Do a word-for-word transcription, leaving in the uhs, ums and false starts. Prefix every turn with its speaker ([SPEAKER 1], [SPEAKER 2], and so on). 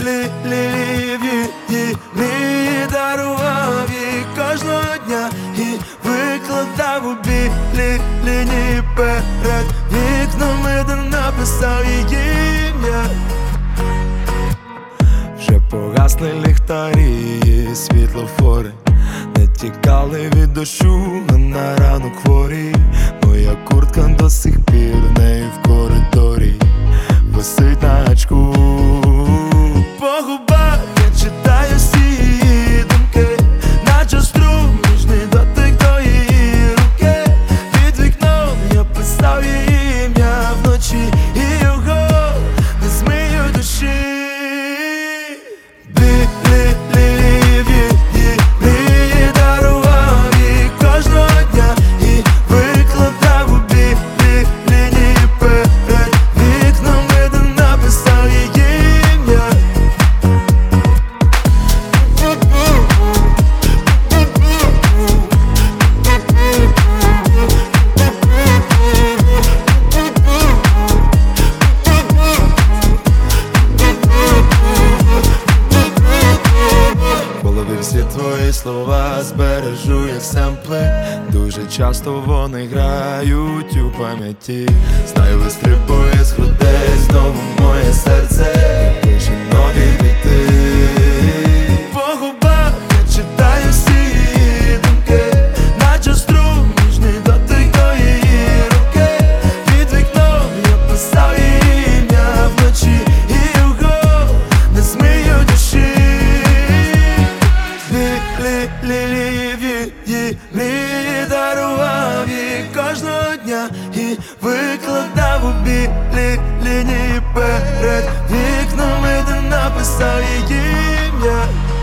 [SPEAKER 1] білі мрії дарував їй кожного дня і викладав у білі лінії перед вікнами, де написав її ім'я. Вже погасли ліхтарі, світлофори не тікали від дощу, на ранок хворі. Моя куртка до сих пір в неї в коридорі висить на гачку. По губах я читаю всі її думки, наче струм, ніжний дотик до її руки. Під вікном я писав її ім'я вночі, і його не змию душі. Білі лілії мрії дарував їй кожного дня і викладав у білі лінії перед вікнами, де написав її ім'я. В голові всі твої слова збережу як семпли. Дуже часто вони грають у пам'яті. Знаю, вистрибує з грудей знову моє серце, пише нові біти. По губах я читаю всі її думки, наче струм, ніжний дотик до її руки. Під вікном я писав її ім'я вночі, і його не змию душі. Білі лілії мрії дарував їй кожного дня і викладав у білі лінії перед вікнами, де написав її ім'я.